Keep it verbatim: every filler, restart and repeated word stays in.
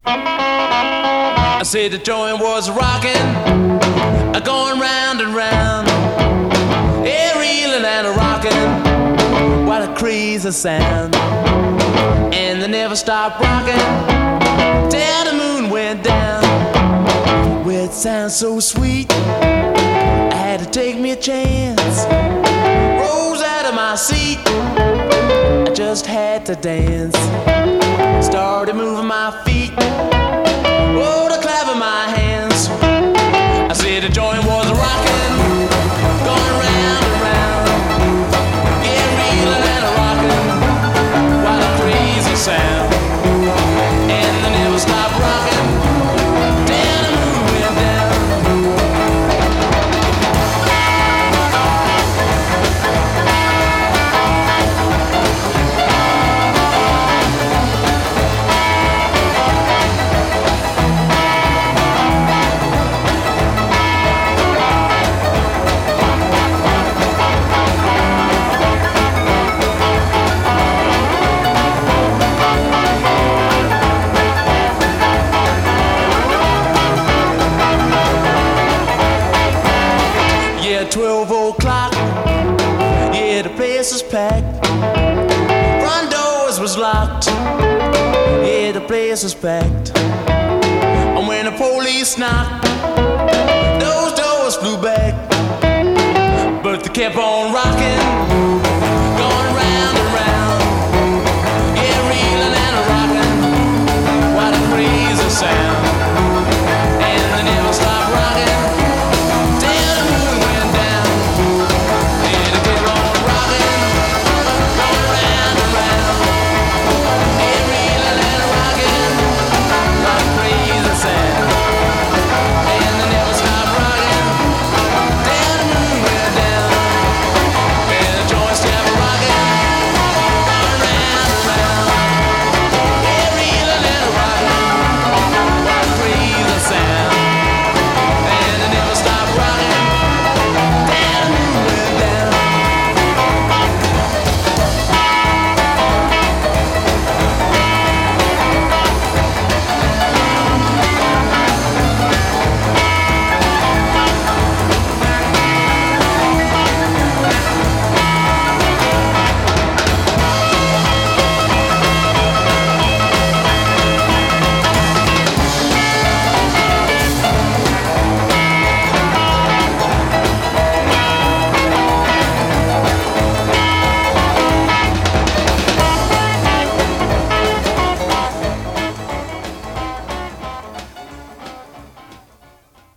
I said the joint was rocking, going round and round, yeah, reeling and a rocking, what a crazy sound. And they never stopped rocking till the moon went down. Well, it sounds so sweet, I had to take me a chance. Rose out of my seat, I just had to dance. Started moving my feet, oh, the clap of my hands. I said the joint was rocking, going round and round, yeah, reeling and a rocking, what a crazy sound. And they never stopped rocking till the moon went down. twelve o'clock, yeah, the place was packed. Front doors was locked, yeah, the place was packed. And when the police knocked, those doors flew back. But they kept on rocking.